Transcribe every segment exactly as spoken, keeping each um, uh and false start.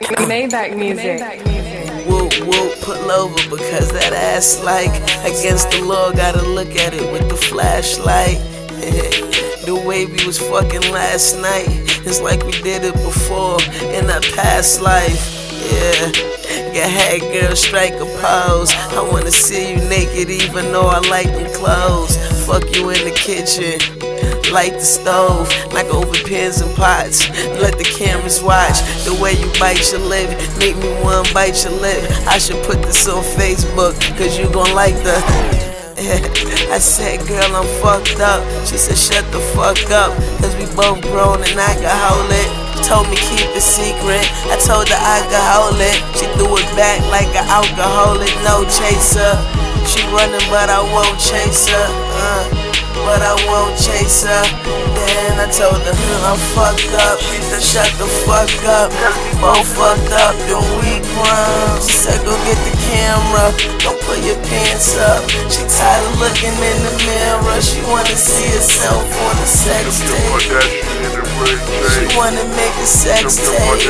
Maybach music. Whoop whoop, pull over because that ass like against the law. Gotta look at it with the flashlight. The way we was fucking last night, it's like we did it before in a past life. Yeah, go ahead, girl, strike a pose. I wanna see you naked, even though I like them clothes. Fuck you in the kitchen, light the stove, knock over pans and pots, let the cameras watch. The way you bite your lip, make me wanna bite your lip. I should put this on Facebook, cause you gon' like the I said, girl, I'm fucked up. She said, shut the fuck up, cause we both grown and I can hold it. Told me keep it secret, I told her I could hold it. She threw it back like an alcoholic, no chaser. She running but I won't chase her, uh, but I won't chase her. Then I told her, I'm fucked up. She said, shut the fuck up, cause we both fucked up and we grown. She said, go get the camera, don't put your pants up. She tired of looking in the mirror, she wanna see herself on the sex tape. She wanna make a sex tape.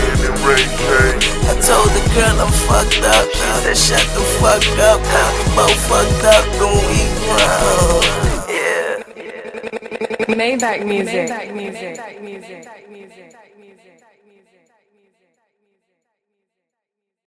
I told the girl I'm fucked up. She said, shut the fuck up, cause we both fucked up and we grown. Maybach music. Maybach music.